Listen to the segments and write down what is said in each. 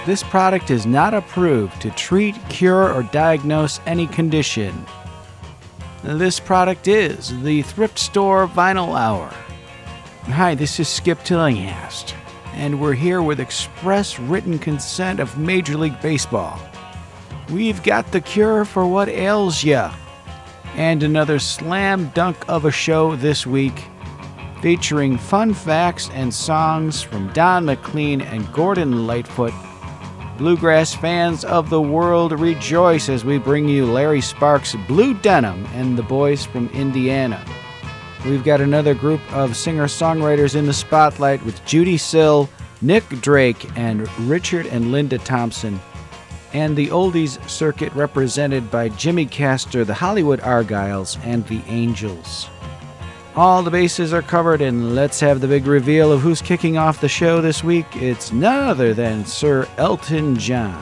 this product is not approved to treat, cure, or diagnose any condition. This product is the Thrift Store Vinyl Hour. Hi, this is Skip Tillinghast, and we're here with express written consent of Major League Baseball. We've got the cure for what ails ya, and another slam dunk of a show this week, featuring fun facts and songs from Don McLean and Gordon Lightfoot. Bluegrass fans of the world, rejoice as we bring you Larry Sparks' Blue Denim and the Boys from Indiana. We've got another group of singer-songwriters in the spotlight with Judy Sill, Nick Drake, and Richard and Linda Thompson, and the oldies circuit represented by Jimmy Castor, the Hollywood Argyles, and the Angels. All the bases are covered, and let's have the big reveal of who's kicking off the show this week. It's none other than Sir Elton John.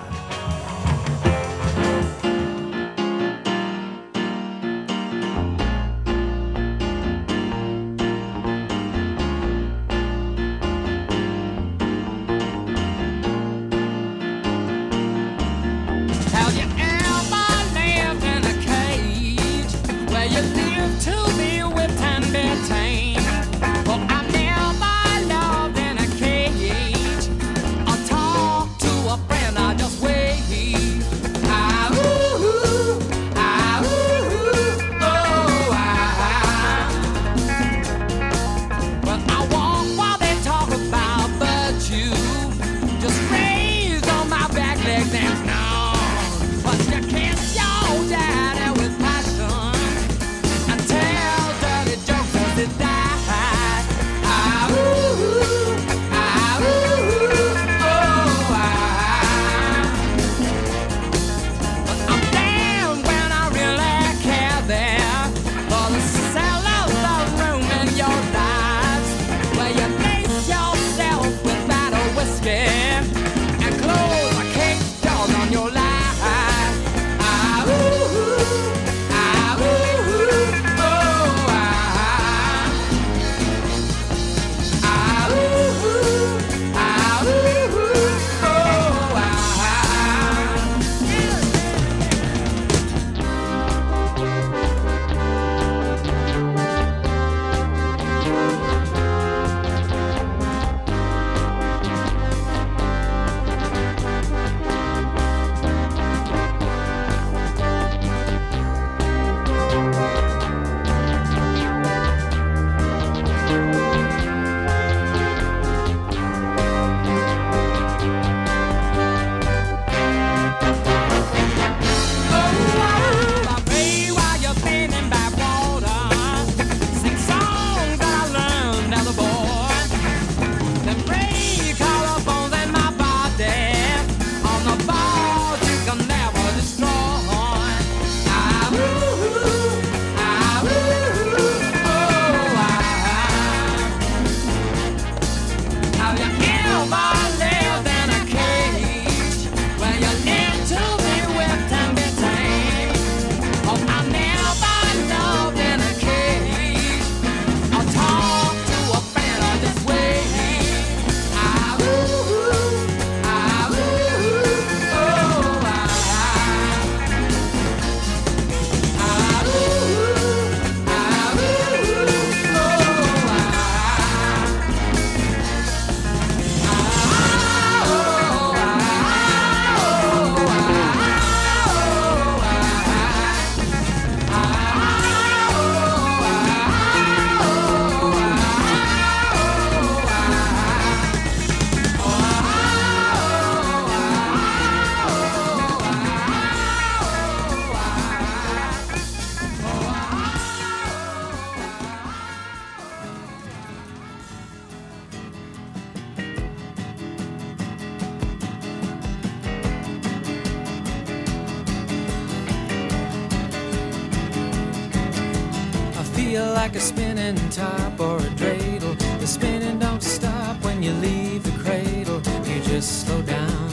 feel like a spinning top or a dreidel. The spinning don't stop when you leave the cradle. You just slow down.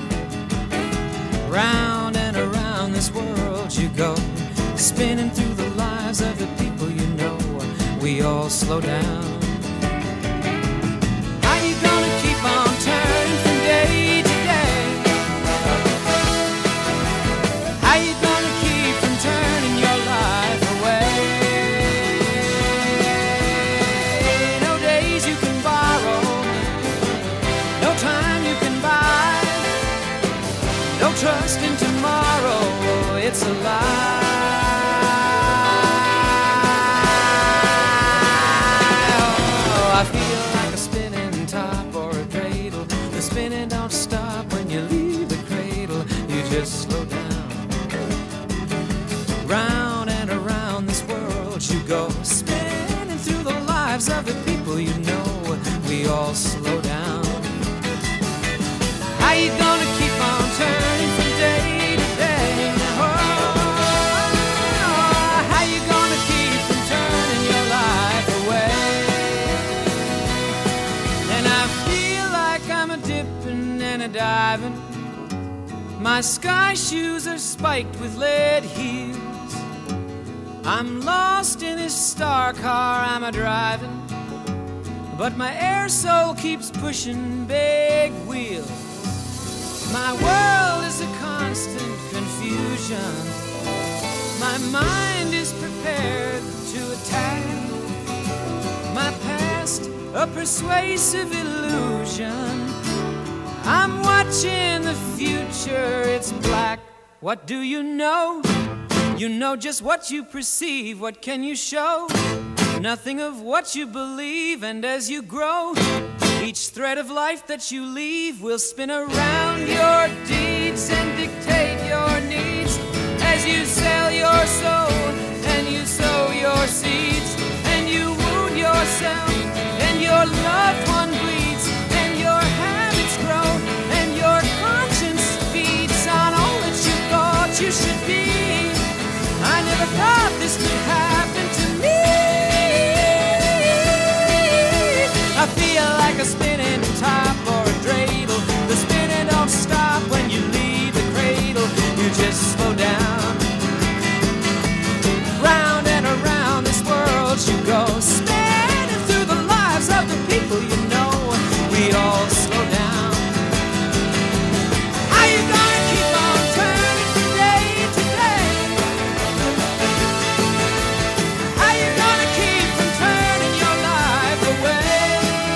Round and around this world you go, spinning through the lives of the people you know. We all slow down. How you gonna keep on turning from day to day? it's a lie. Oh, I feel like a spinning top or a cradle. The spinning don't stop when you leave the cradle. You just slow down. Round and around this world you go, spinning through the lives of the people you know. We all slow down. How you gonna keep on turning from day to day? Oh, how you gonna keep from turning your life away? And I feel like I'm a dipping and a diving. My sky shoes are spiked with lead heels. I'm lost in this star car I'm a driving, but my air soul keeps pushing big wheels. My world is a constant confusion. My mind is prepared to attack. My past, a persuasive illusion. I'm watching the future, it's black. What do you know? You know just what you perceive. What can you show? Nothing of what you believe. And as you grow, each thread of life that you leave will spin around your deeds and dictate your needs. As you sell your soul and you sow your seeds, and you wound yourself and your loved one bleeds, and your habits grow and your conscience feeds on all that you thought you should be. I never thought this could happen to me. I feel like a spinning top or a dreidel. The spinning don't stop when you leave the cradle. You just slow down. Round and around this world you go, spinning through the lives of the people you know. We all slow down. How you gonna keep on turning from day to day? How you gonna keep from turning your life away?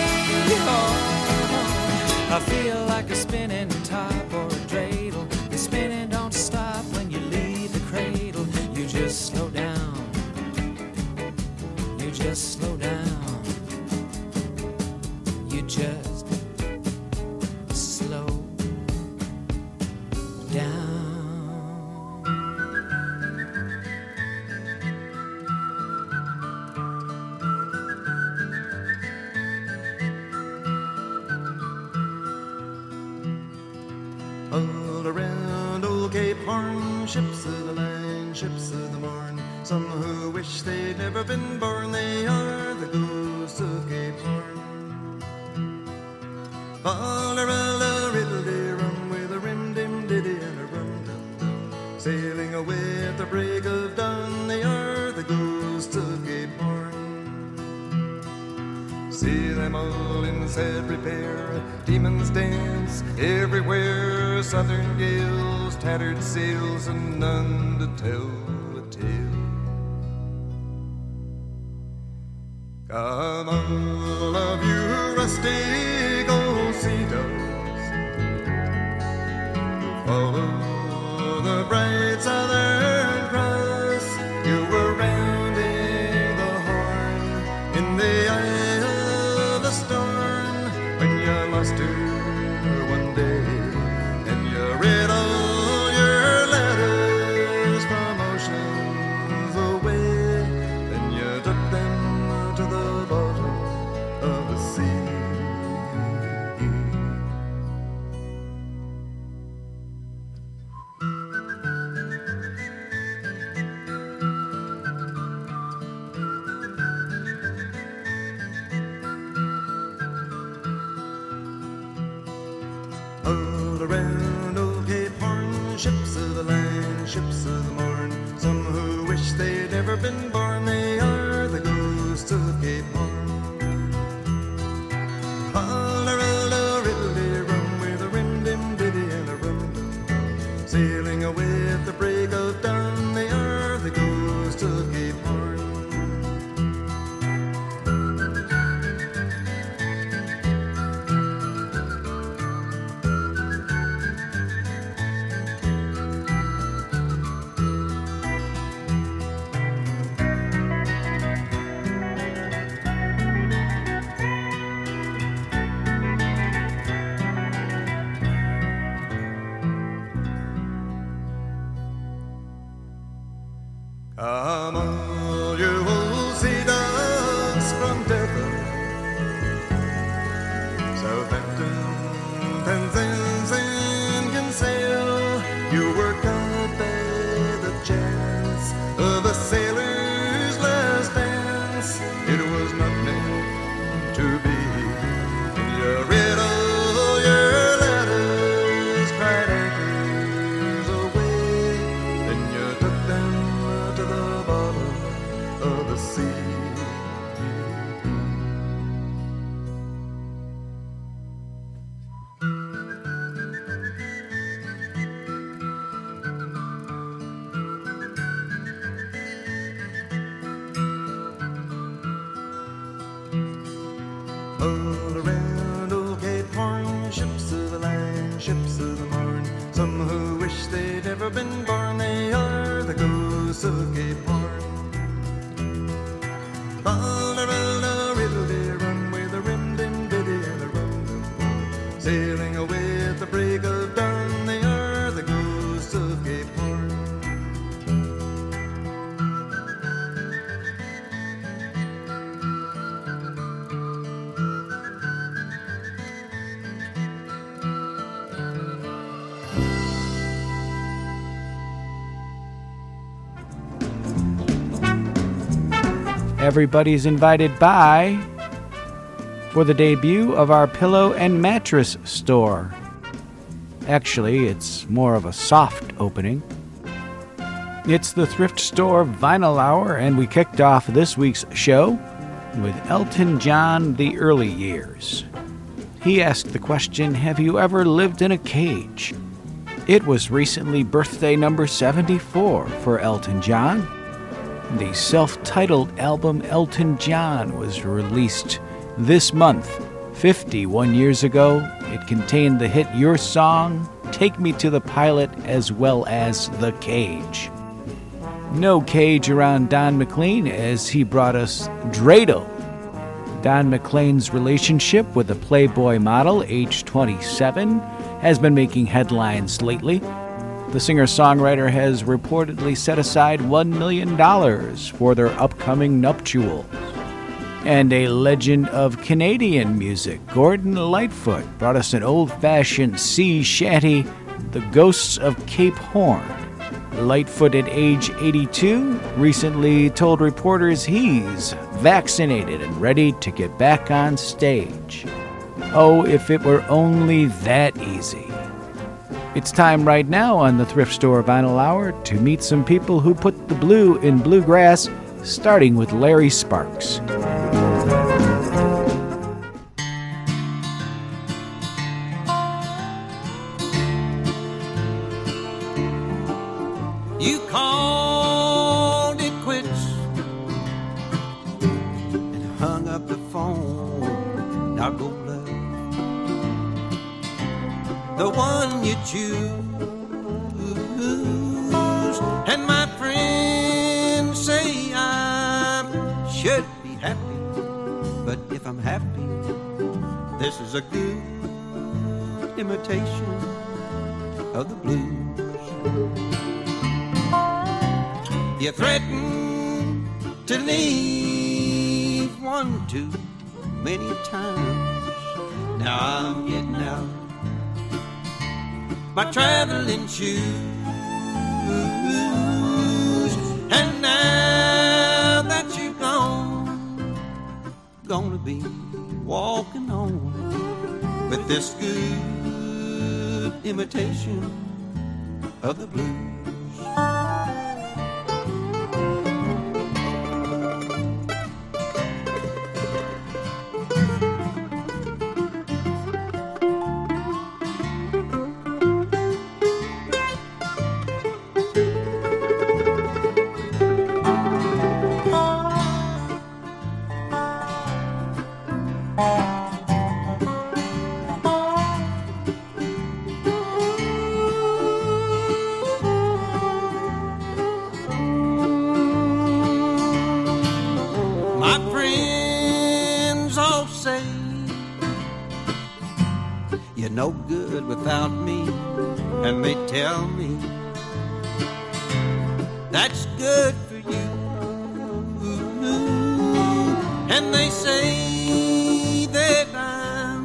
I feel like a spinning top or a dreidel. The spinning don't stop when you leave the cradle. You just slow down. You just slow down. You just slow down. All around old Cape Horn, ships of the line, ships of the morn. Some who wish they'd never been born, they are the ghosts of Cape Horn. Fall-a-riddle-rum with a rim-dim-diddy and a rum-dum-dum. Sailing away at the break of dawn, they are the ghosts of Cape Horn. See them all in sad repair, demons dance everywhere, southern gales, tattered sails, and none to tell a tale. Come all of you rustic old sea dogs, who follow the bright southern cross. You were rounding the horn in the eye of the storm when you lost her one day, and you read all your letters from oceans away. Then you took them to the bottom of the sea. All around old Cape Horn, ships of the line, ships of the morn. Some who wish they'd never been born, they are the ghosts of Cape Horn. All-a-riddle-rum with a rim-dim-diddy and a rum-dum-dum. Sailing away at the break of dawn, they are the ghosts of Cape Horn. weather. Southampton, Penzance, and Kinsale, you were caught by the chance of a sailor's last dance. It was not meant to be. You read all your letters, cried anchors away, then you took them to the bottom of the sea. All around old Cape Horn, ships of the line, ships of the morn. Some who wish they'd ever been born, they are the ghosts of Cape Horn. Balderella, riddle-dee, run with the rim-dim-biddy and the rum-dum-bum. Sailing away at the break of dawn, they are the ghosts of Cape Horn. Everybody's invited by for the debut of our pillow and mattress store. Actually, it's more of a soft opening. It's the Thrift Store Vinyl Hour, and we kicked off this week's show with Elton John, The Early Years. He asked the question, have you ever lived in a cage? It was recently birthday number 74 for Elton John. The self-titled album Elton John was released this month. 51 years ago, it contained the hit Your Song, Take Me to the Pilot, as well as The Cage. No cage around Don McLean as he brought us Dreidel. Don McLean's relationship with a Playboy model, age 27, has been making headlines lately. The singer-songwriter has reportedly set aside $1 million for their upcoming nuptials. And a legend of Canadian music, Gordon Lightfoot, brought us an old-fashioned sea shanty, The Ghosts of Cape Horn. Lightfoot, at age 82, recently told reporters he's vaccinated and ready to get back on stage. Oh, if it were only that easy. It's time right now on the Thrift Store Vinyl Hour to meet some people who put the blue in bluegrass, starting with Larry Sparks. You called it quits and hung up the phone. Now go love the one you choose. And my friends say I should be happy, but if I'm happy, this is a good imitation of the blues. You threaten to leave one too many times. Now I'm getting out my traveling shoes, and now that you're gone, gonna be walking on with this good imitation of the blues. No good without me, and they tell me that's good for you. and they say that I'm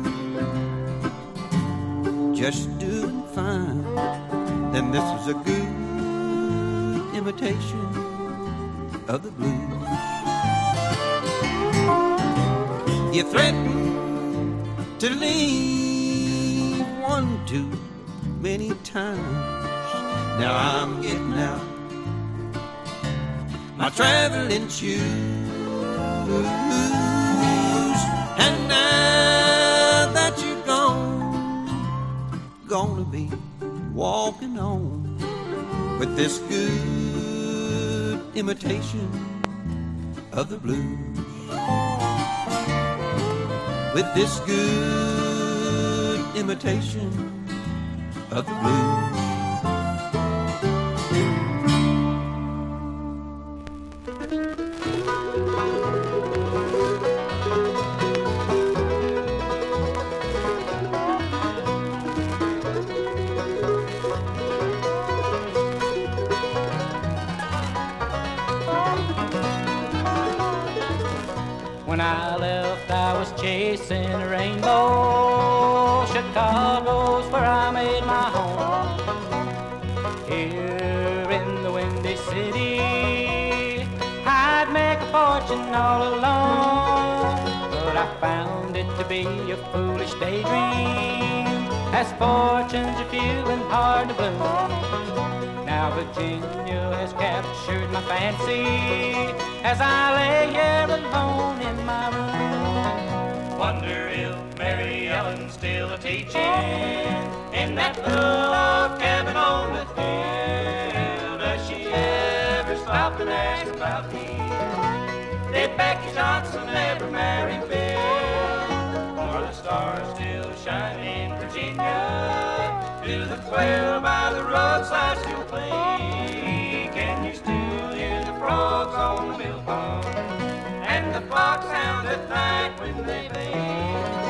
just doing fine, then this is a good imitation of the blues. You threaten to leave one too many times. Now I'm getting out my traveling shoes, and now that you're gone, gonna be walking on with this good imitation of the blues. With this good imitation of the blues. When I left, I was chasing a rainbow. Chicago's where I made my home. Here in the Windy City, I'd make a fortune all alone. But I found it to be a foolish daydream, as fortunes are few and hard to bloom. Now Virginia has captured my fancy, as I lay here alone in my room. Wonder if Mary Ellen's still a-teaching in that little log cabin on the hill. Does she ever stop and ask about me? Did Becky Johnson ever marry Bill? Are the stars still shining in Virginia? Do the quail by the roadside still play? Can you still hear the frogs on the mill pond and the flock sound at night when they bathe?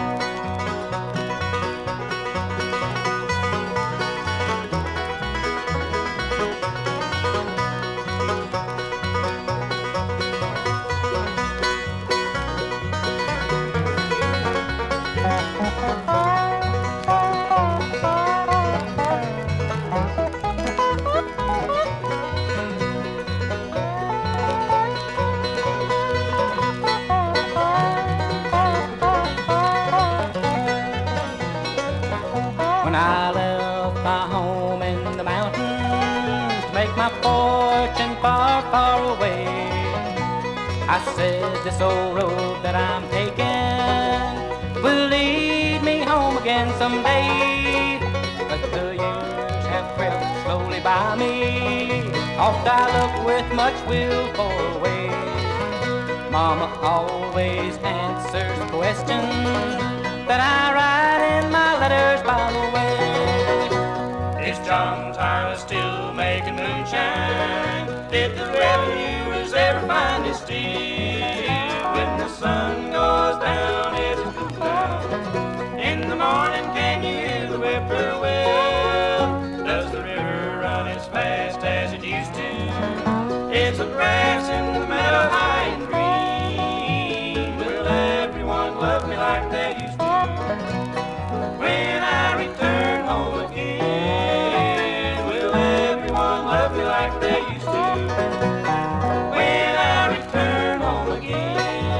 When I left my home in the mountains to make my fortune far, far away, I said this old road that I'm taking will lead me home again someday. But the years have crept slowly by me, oft I look with much will for a way. Mama always answers the questions that I write in my letters by the way. Is John Tyler still making moonshine? Did the revenuers ever find his steel? When the sun goes down, is it cool down? In the morning, can you hear the whippoorwill? Does the river run as fast as it used to? Is the grass in the meadow high and green? Will everyone love me like they used to? When I return home again, will everyone love me like they used to? When I return home again.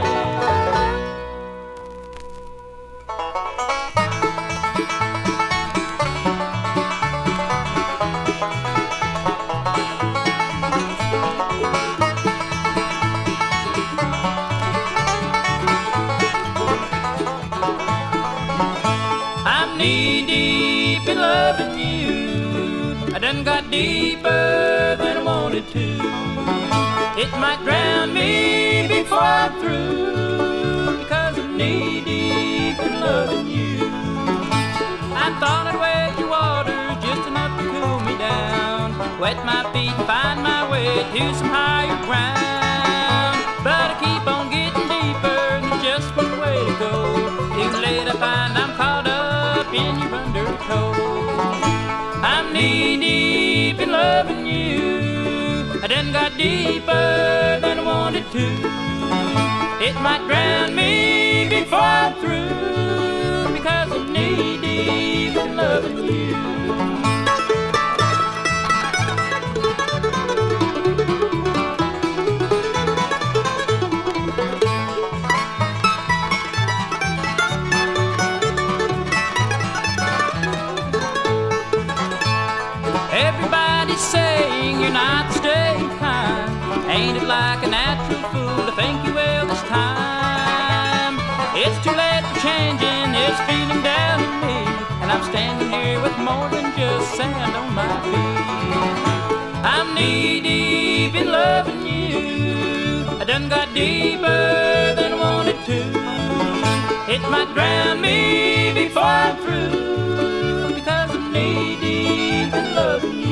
I'm knee-deep in loving you. I done got deeper than I wanted to. It might drown me before I'm through, because I'm knee-deep in loving you. I thought I'd wet your water just enough to cool me down, wet my feet and find my way to some higher ground. But I keep on getting deeper, and there's just one way to go. Too late I find I'm caught up in your undertow. I'm knee-deep in loving you. I done got deeper than I wanted to. It might drown me before I'm through, because I'm knee-deep in loving you. Everybody's saying you're not staying kind. Ain't it like a natural fool to think you will this time? It's too late for changing this feeling down in me, and I'm standing here with more than just sand on my feet. I'm knee-deep in loving you. I done got deeper than I wanted to. It might drown me before I'm through, because I'm knee-deep in loving you.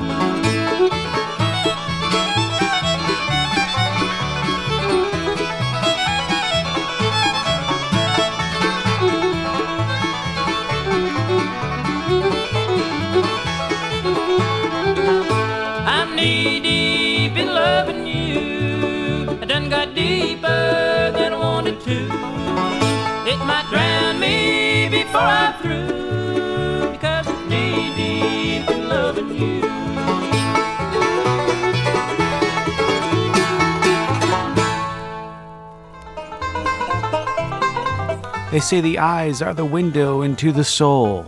I'm knee-deep in loving you. I done got deeper than I wanted to. It might drown me before I'm through, because I'm knee-deep in loving you. They say the eyes are the window into the soul,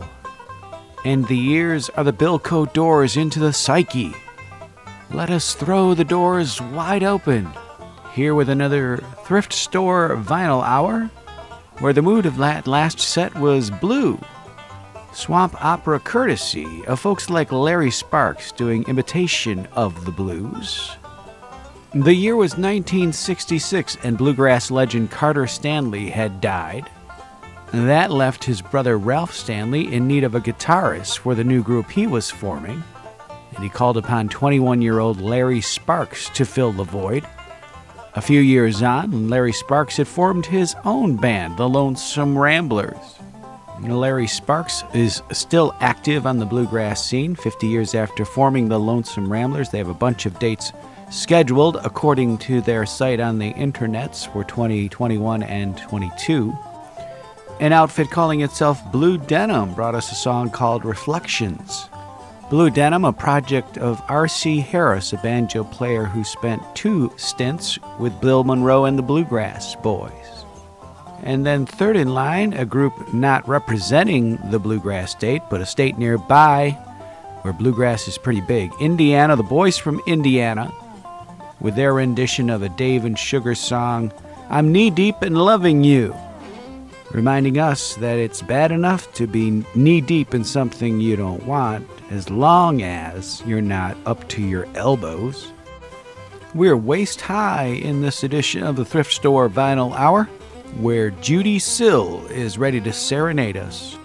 and the ears are the Bilko doors into the psyche. Let us throw the doors wide open, here with another Thrift Store Vinyl Hour, where the mood of that last set was blue. Swamp opera courtesy of folks like Larry Sparks doing imitation of the blues. The year was 1966, and bluegrass legend Carter Stanley had died. That left his brother Ralph Stanley in need of a guitarist for the new group he was forming, and he called upon 21-year-old Larry Sparks to fill the void. A few years on, Larry Sparks had formed his own band, the Lonesome Ramblers. Larry Sparks is still active on the bluegrass scene. 50 years after forming the Lonesome Ramblers, they have a bunch of dates scheduled according to their site on the internets for 2021 and 22. An outfit calling itself Blue Denim brought us a song called Reflections. Blue Denim, a project of R.C. Harris, a banjo player who spent 2 stints with Bill Monroe and the Bluegrass Boys. And then third in line, a group not representing the bluegrass state, but a state nearby where bluegrass is pretty big. Indiana, the Boys from Indiana, with their rendition of a Dave and Sugar song, I'm Knee-Deep in Loving You, reminding us that it's bad enough to be knee-deep in something you don't want, as long as you're not up to your elbows. We're waist high in this edition of the Thrift Store Vinyl Hour, where Judy Sill is ready to serenade us.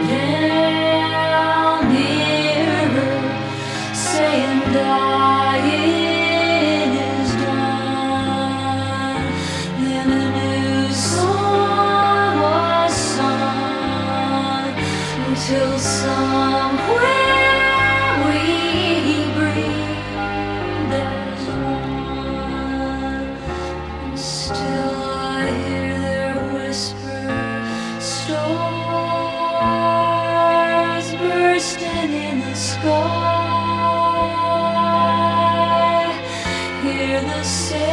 Saying, die. the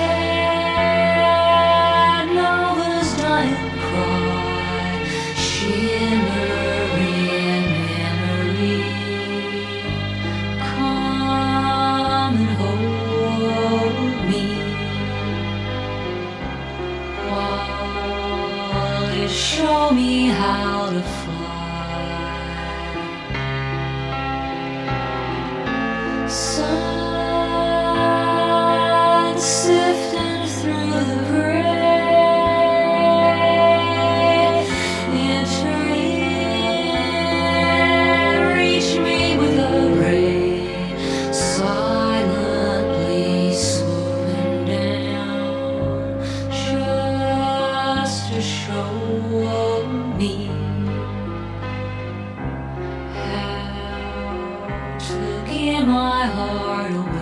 sad lover's dying cry, shimmering memory. Come and hold me while you show me how to fly. Sun sifting through the gray, entering, reach me with a ray, silently swooping down, just to show me to give my heart away.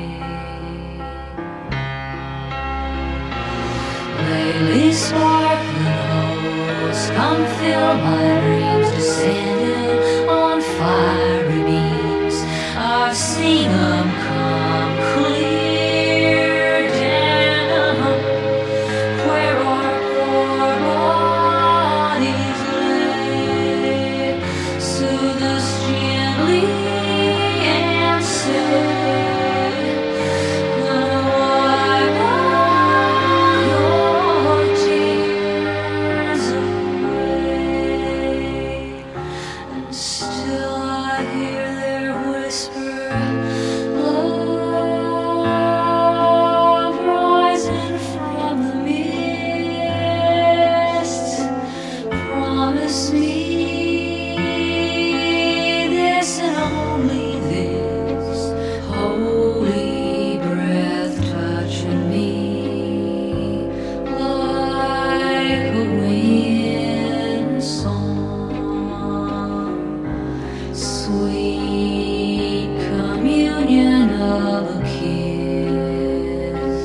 Lately sparkling holes come fill my dreams, descending on fiery beams. I've seen them come clear down where our poor bodies lay. Soothe us gently and say, gonna wipe all your tears away. And still I hear their whisper, love rising from the mist. Promise me this and only this, holy breath touching me like a wind song, sweet communion of a kiss.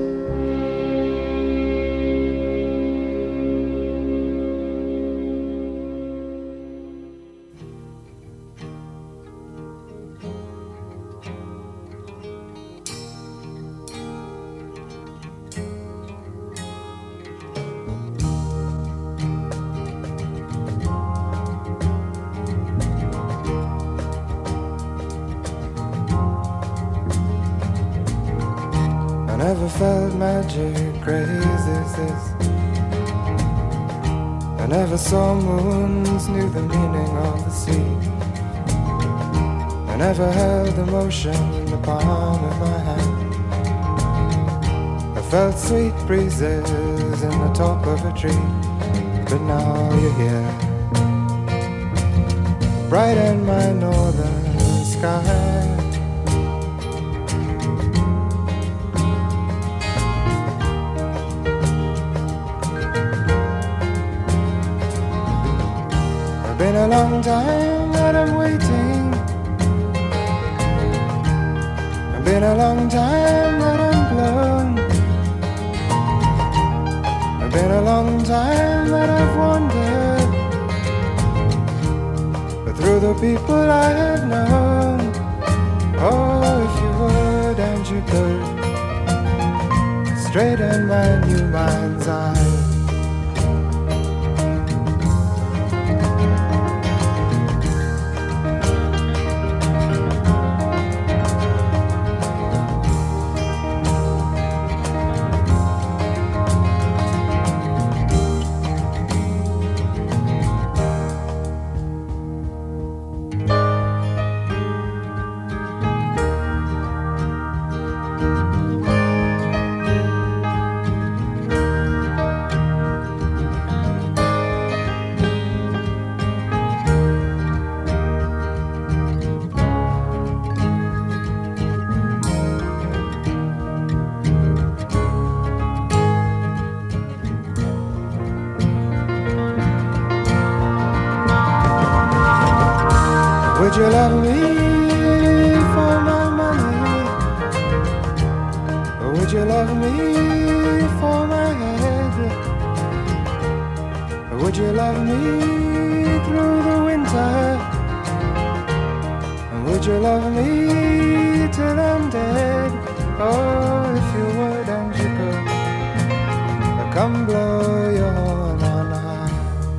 I never felt magic crazy as this. I never saw moons, knew the meaning of the sea. I never held emotion in the palm of my hand. I felt sweet breezes in the top of a tree. But now you're here, bright in my northern sky. Been a long time that I'm waiting. Been a long time that I'm blown. Been a long time that I've wandered, but through the people I have known. Oh, if you would and you could straighten my new mind's eye. Would you love me for my money? Or would you love me for my head? Or would you love me through the winter? And would you love me till I'm dead? Oh, if you come blow your horn on high.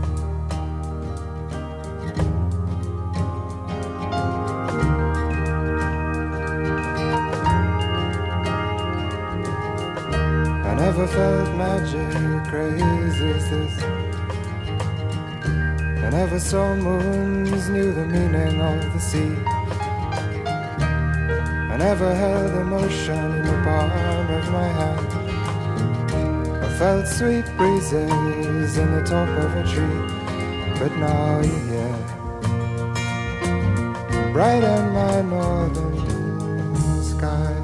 I never felt magic crazy as this. I never saw moons, knew the meaning of the sea. I never held emotion in the palm of my hand. I felt sweet breezes in the top of a tree. But now you're here, bright in my northern sky.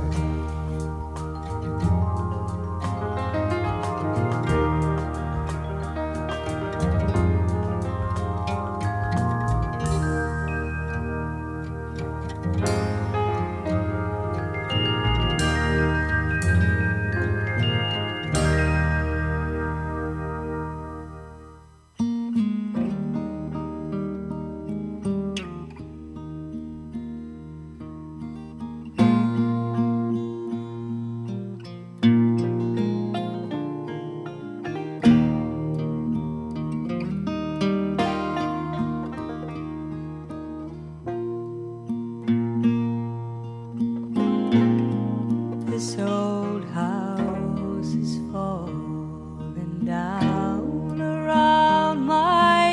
This old house is falling down around my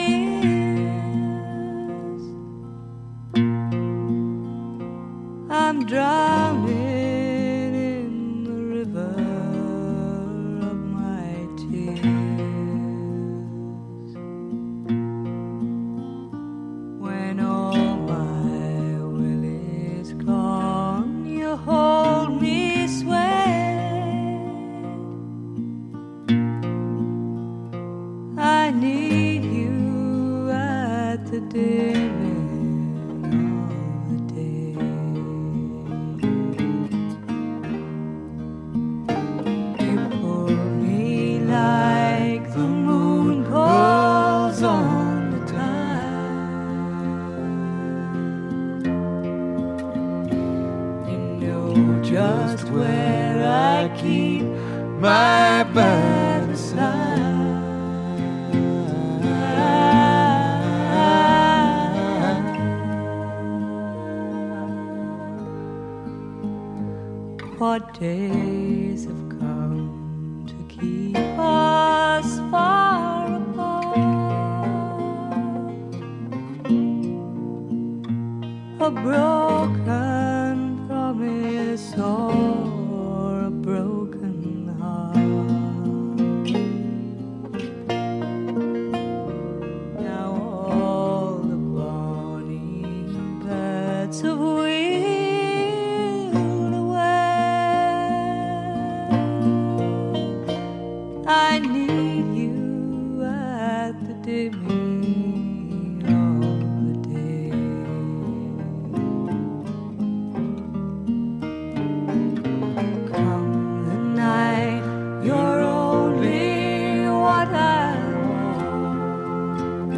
ears. I'm drowning in the river of my tears. When all my will is gone, you hold me. I need you at the dimming of the day. You pull me like the moon pulls on the tide. You know just where I keep my bad side. What days have come to keep us far apart? A broken promise or a broken heart. Now all the bonny birds have I need you at the dimming of the day. Come the night, you're only what I want.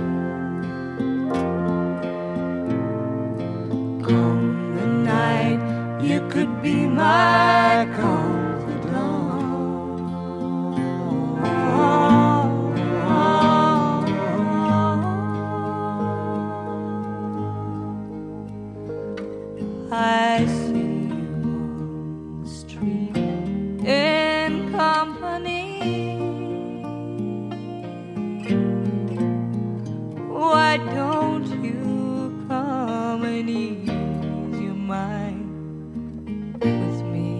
Come the night, you could be my confidant. I see you on the street in company. Why don't you come and ease your mind with me?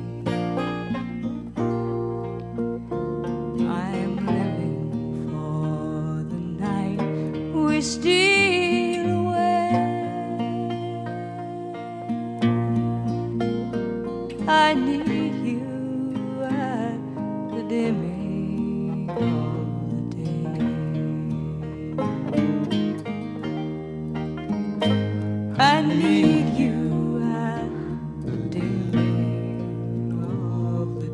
I'm living for the night we steal away. I need you at the dimming of the day. I need you at the dimming of the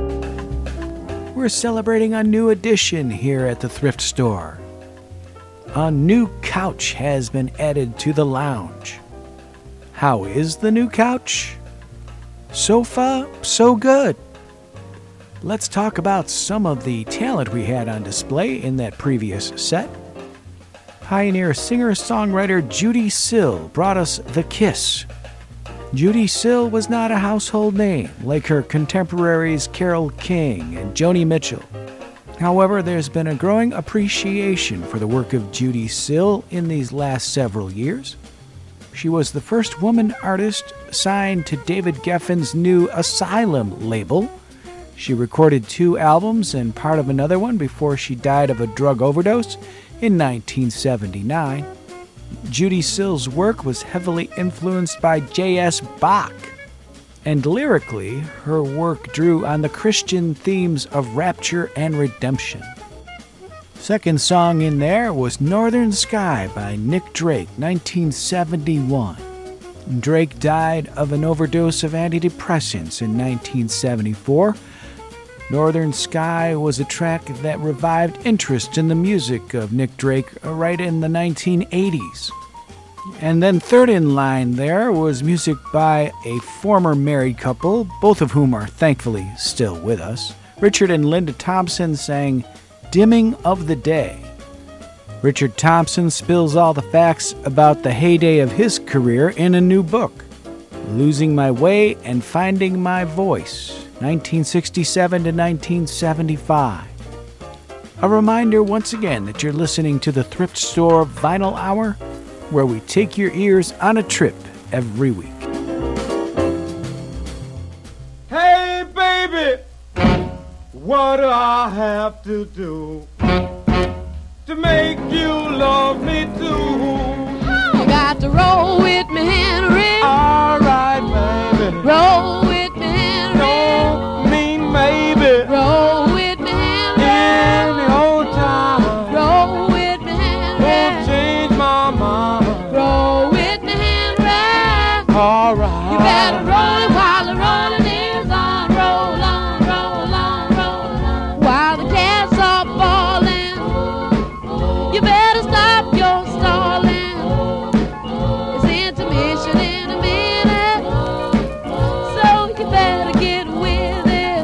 We're celebrating a new edition here at the thrift store. a new couch has been added to the lounge. How is the new couch? So far, so good. Let's talk about some of the talent we had on display in that previous set. Pioneer singer-songwriter Judy Sill brought us The Kiss. Judy Sill was not a household name like her contemporaries Carole King and Joni Mitchell. However, there's been a growing appreciation for the work of Judy Sill in these last several years. She was the first woman artist signed to David Geffen's new Asylum label. She recorded 2 albums and part of another one before she died of a drug overdose in 1979. Judy Sill's work was heavily influenced by J.S. Bach, and lyrically, her work drew on the Christian themes of rapture and redemption. Second song in there was Northern Sky by Nick Drake, 1971. Drake died of an overdose of antidepressants in 1974. Northern Sky was a track that revived interest in the music of Nick Drake right in the 1980s. And then third in line there was music by a former married couple, both of whom are thankfully still with us. Richard and Linda Thompson sang Dimming of the Day. Richard Thompson spills all the facts about the heyday of his career in a new book, Losing My Way and Finding My Voice, 1967 to 1975. A reminder once again that you're listening to the Thrift Store Vinyl Hour, where we take your ears on a trip every week. Hey, baby, what do I have to do to make you love me too? You got to roll with me, Henry. All right, baby. Roll with me, Henry. Don't mean maybe. Roll with me, Henry. Any old time. Roll with me, Henry. Won't change my mind. Roll with me, Henry. All right. You better roll it while the rolling is on. Roll on, roll on, roll on. While the cats are falling, you better stop your stalling. It's intermission in a minute, so you better get with it.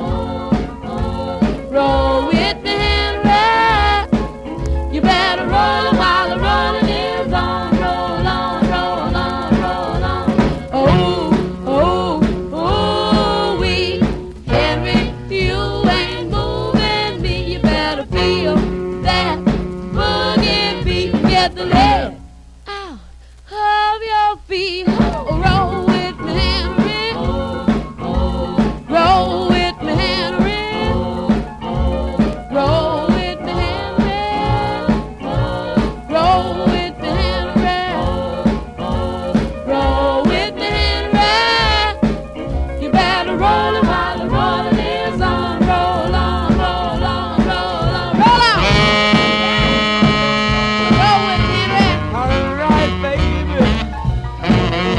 Roll with me, Henry. You better roll it while the rolling is on. Roll on, roll on, roll on. Oh, oh, oh, we, Henry, you ain't moving me. You better feel that boogie beat. Get the leg out of your feet. Roll with me, Henry. Roll with me, Henry. Roll with me, Henry. Roll with me, Henry. Roll with me, Henry. You better roll it while the rolling is on. Roll on, roll on, roll on, roll on. Roll with me, Henry. All right, baby.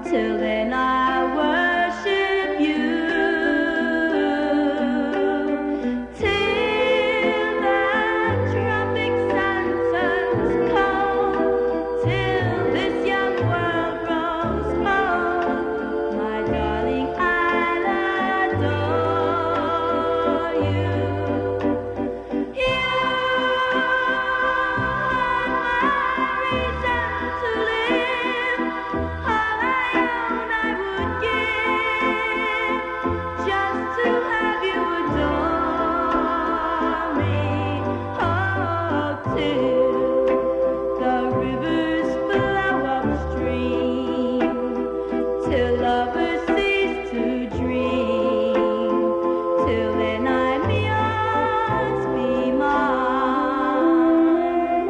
Till then I worship you. Till the tropic sunsets cold. Till this young world grows old. My darling, I'll adore you. You till lovers cease to dream. Till then I'm yours, be mine.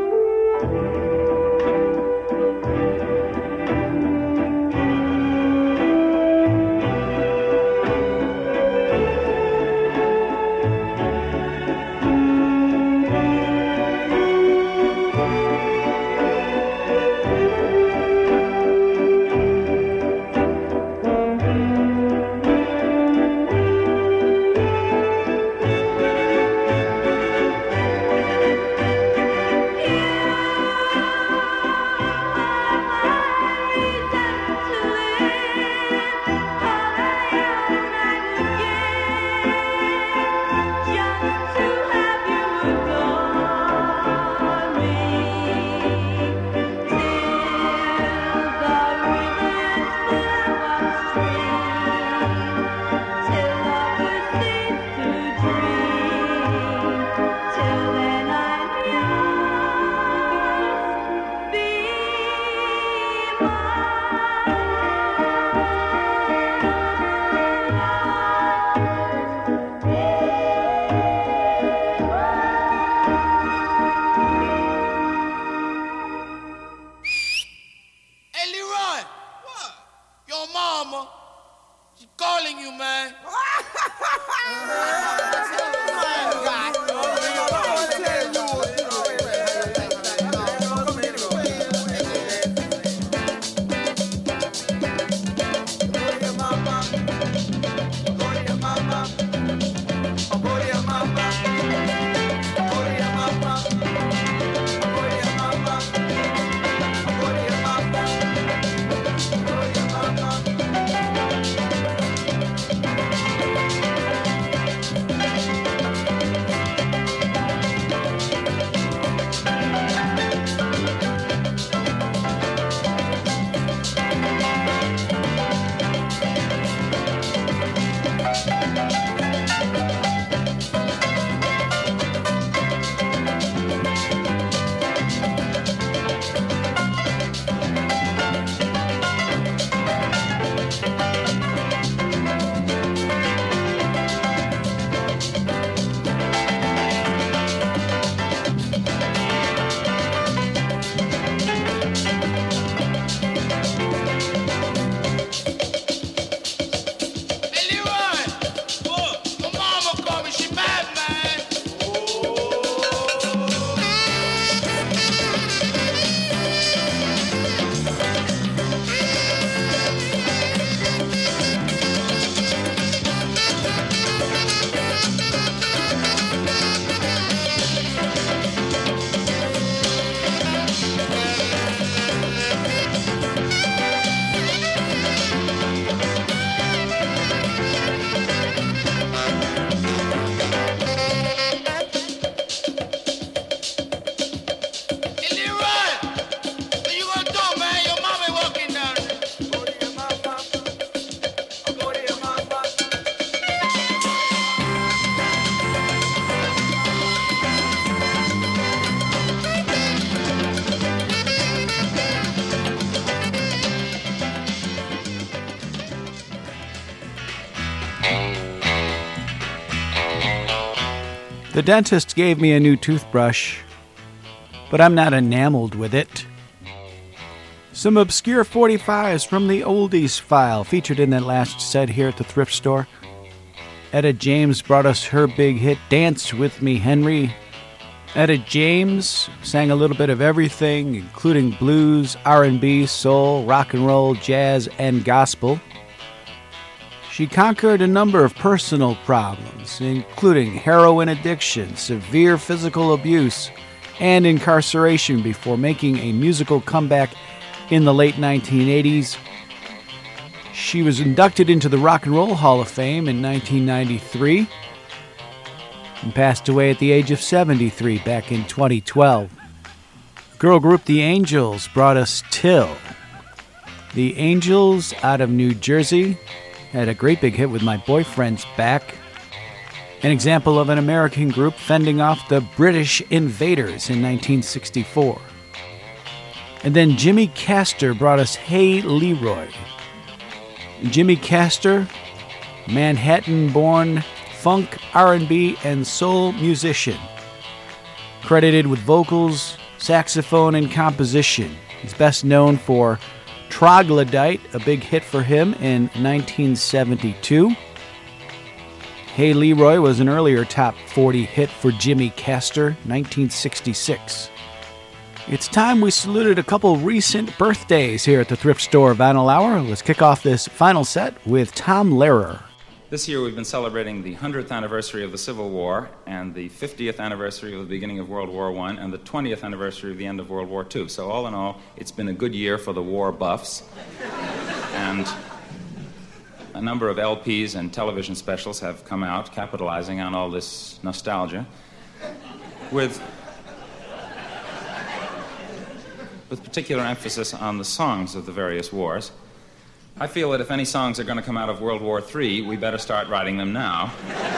Hey, Leroy. What? Your mama. She's calling you, man. The dentist gave me a new toothbrush, but I'm not enameled with it. Some obscure 45s from the oldies file featured in that last set here at the thrift store. Etta James brought us her big hit, Dance With Me, Henry. Etta James sang a little bit of everything, including blues, R&B, soul, rock and roll, jazz, and gospel. She conquered a number of personal problems, including heroin addiction, severe physical abuse, and incarceration before making a musical comeback in the late 1980s. She was inducted into the Rock and Roll Hall of Fame in 1993 and passed away at the age of 73 back in 2012. Girl group The Angels brought us Till. The Angels out of New Jersey had a great big hit with My Boyfriend's Back, an example of an American group fending off the British invaders in 1964. And then Jimmy Castor brought us Hey Leroy. Jimmy Castor, Manhattan-born funk, R&B, and soul musician, credited with vocals, saxophone, and composition. He's best known for Troglodyte, a big hit for him in 1972. Hey Leroy was an earlier top 40 hit for Jimmy Castor, 1966. It's time we saluted a couple recent birthdays here at the Thrift Store Vinyl Hour. Let's kick off this final set with Tom Lehrer. This year we've been celebrating the 100th anniversary of the Civil War and the 50th anniversary of the beginning of World War I and the 20th anniversary of the end of World War II. So all in all, it's been a good year for the war buffs. And a number of LPs and television specials have come out capitalizing on all this nostalgia with particular emphasis on the songs of the various wars. I feel that if any songs are going to come out of World War III, we better start writing them now.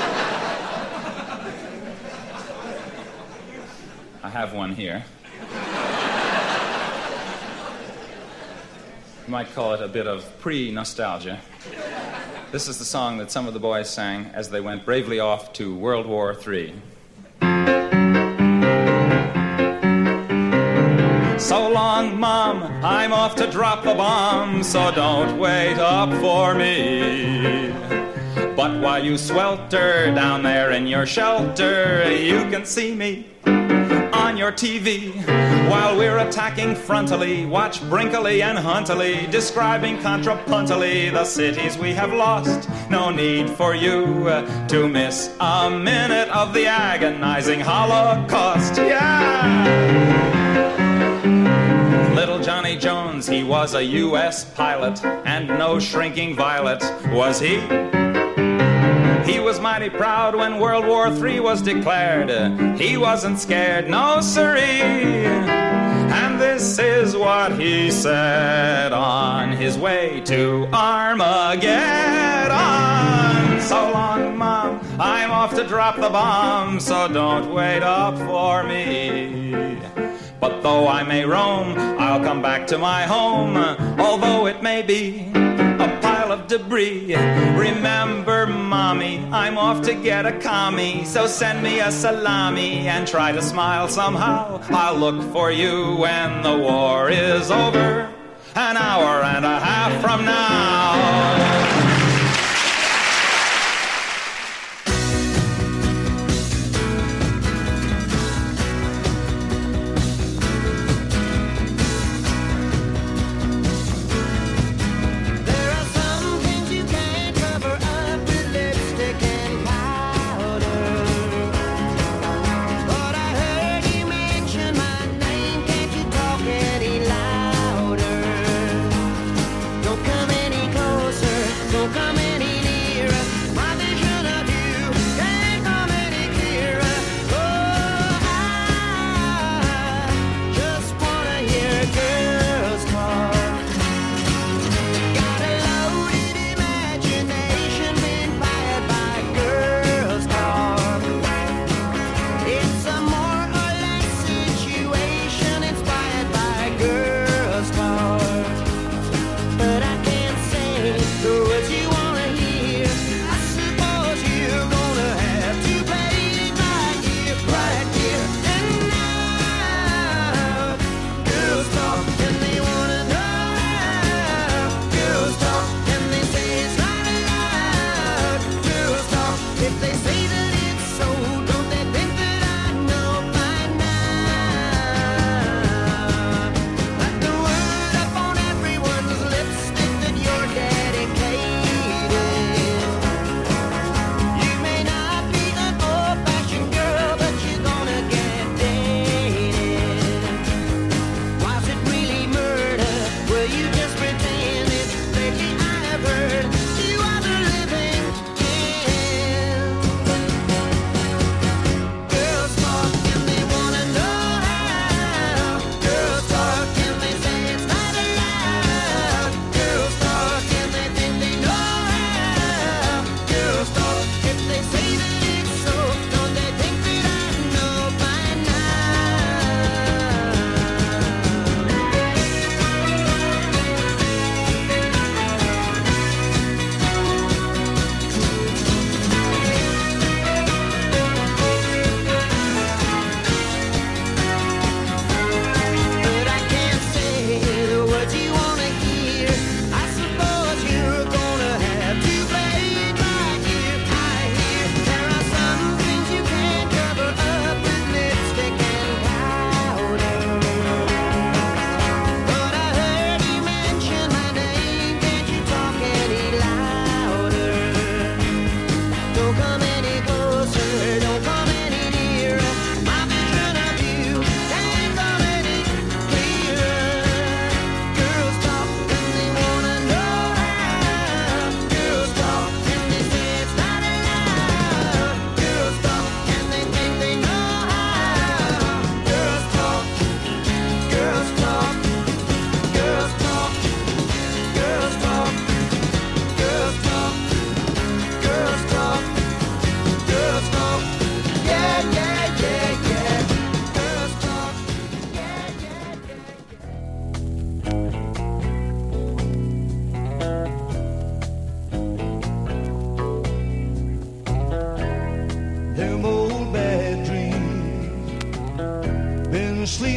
I have one here. You might call it a bit of pre-nostalgia. This is the song that some of the boys sang as they went bravely off to World War III. So long, Mom, I'm off to drop the bomb, so don't wait up for me. But while you swelter down there in your shelter, you can see me on your TV. While we're attacking frontally, watch Brinkley and Huntley describing contrapuntally the cities we have lost. No need for you to miss a minute of the agonizing Holocaust. Yeah! Little Johnny Jones, he was a U.S. pilot, and no shrinking violet was he. He was mighty proud when World War III was declared. He wasn't scared, no siree. And this is what he said on his way to Armageddon. So long, Mom, I'm off to drop the bomb, so don't wait up for me. But though I may roam, I'll come back to my home, although it may be a pile of debris. Remember, Mommy, I'm off to get a commie, so send me a salami and try to smile somehow. I'll look for you when the war is over, an hour and a half from now. Coming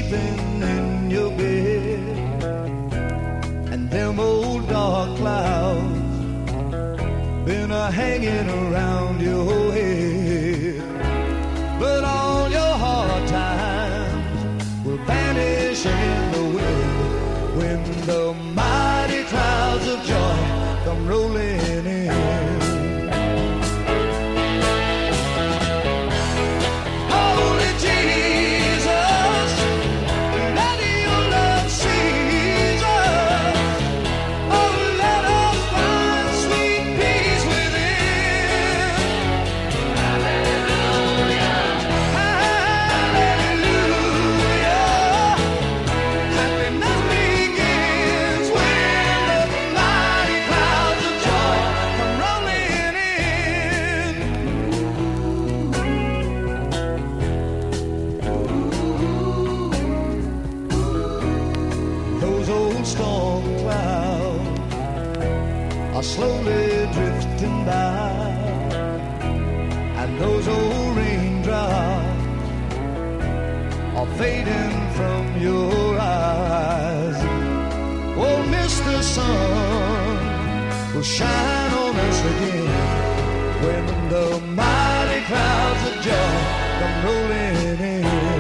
sleeping in your bed, and them old dark clouds been hanging around your head. But all your hard times will vanish in the wind when the mighty clouds of joy come rolling in. Holy Jesus, let your love seize us. Oh, let us find sweet peace within. Hallelujah, hallelujah. Happiness begins when the mighty clouds of joy come rolling in. Those old storm clouds are slowly drifting by, and those old raindrops are fading from your eyes. Oh, Mr. Sun will shine on us again when the mighty clouds of joy come rolling in.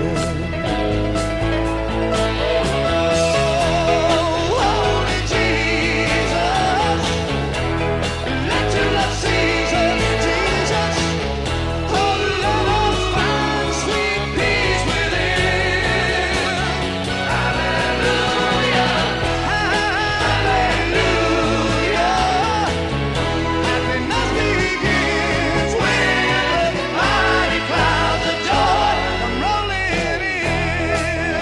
Oh, holy Jesus, let your love seize us, Jesus. Oh, let us find sweet peace within. Hallelujah, hallelujah. Happiness begins when the mighty clouds of joy come rolling in.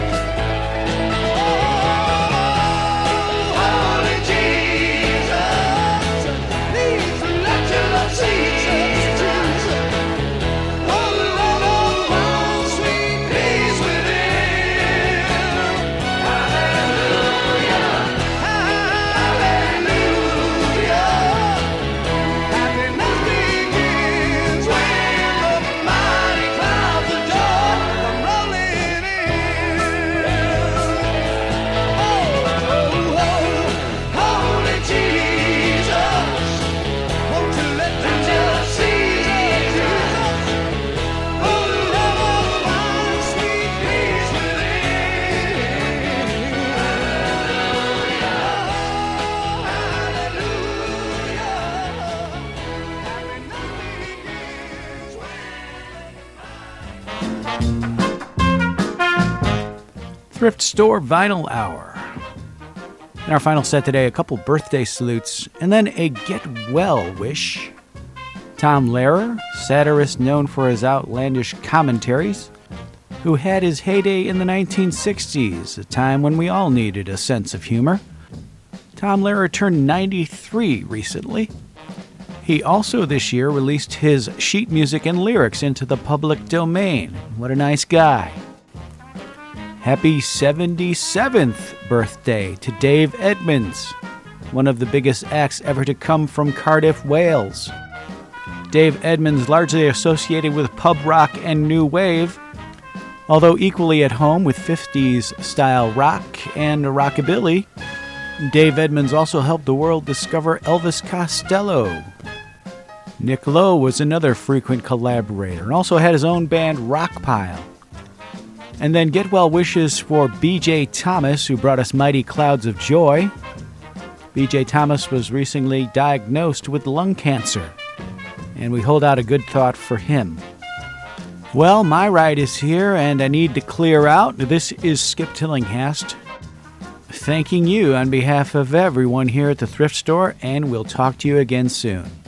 Oh, holy Jesus, please let your love seize us, Jesus. Oh, let us find sweet peace within. Hallelujah, hallelujah. Happiness begins when the mighty clouds of joy come rolling in. Oh, holy Jesus, won't you let your love seize us, Jesus? Oh, let us find sweet peace within. Hallelujah, Thrift Store Vinyl Hour. In our final set today, a couple birthday salutes, and then a get well wish. Tom Lehrer, satirist known for his outlandish commentaries, who had his heyday in the 1960s, a time when we all needed a sense of humor. Tom Lehrer turned 93 recently. He also this year released his sheet music and lyrics into the public domain. What a nice guy. Happy 77th birthday to Dave Edmunds, one of the biggest acts ever to come from Cardiff, Wales. Dave Edmunds, largely associated with pub rock and new wave, although equally at home with 50s style rock and rockabilly. Dave Edmunds also helped the world discover Elvis Costello. Nick Lowe was another frequent collaborator and also had his own band Rockpile. And then get well wishes for B.J. Thomas, who brought us Mighty Clouds of Joy. B.J. Thomas was recently diagnosed with lung cancer, and we hold out a good thought for him. Well, my ride is here, and I need to clear out. This is Skip Tillinghast, thanking you on behalf of everyone here at the thrift store, and we'll talk to you again soon.